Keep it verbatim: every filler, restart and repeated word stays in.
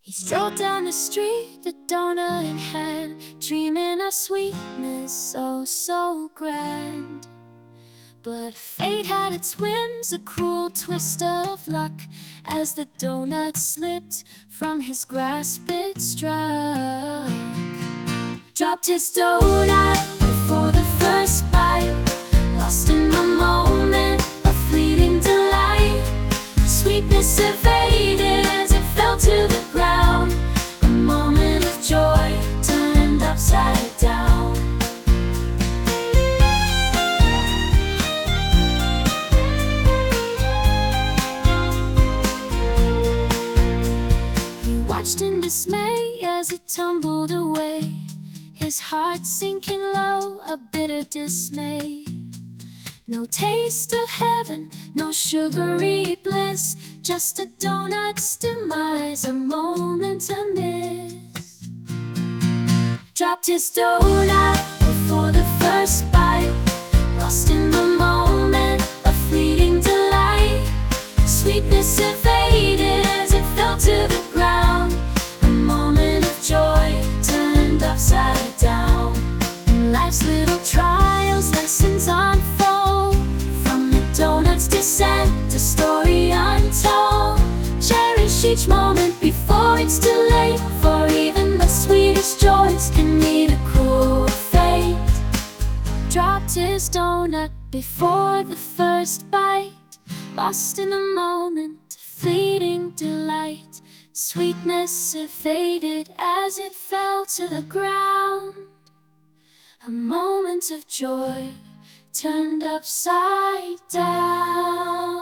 He strolled down the street, a donut in hand, dreaming of sweetness so, so grand. But fate had its whims, a cruel twist of luck. As the donut slipped from his grasp, it struck. Dropped his donut before the first bite, lost in the moment of fleeting delight. Sweetness evaded as it fell to the ground. A moment of joy turned upside down. He watched in dismay as it tumbled away, his heart sinking low, a bitter dismay. No taste of heaven, no sugary bliss, just a donut's demise, a moment to miss. Dropped his donut before the first bite, lost in the moment of fleeting delight. Sweetness evaded as it fell to the ground. A moment of joy turned upside down. In life's little trials, lessons unfold, from the donut's descent, a story untold. Cherish each moment before it's too late, for even the sweetest joys can meet a cruel fate. Dropped his donut before the first bite, lost in a moment of fleeting delight. Sweetness faded as it fell to the ground. A moment of joy turned upside down.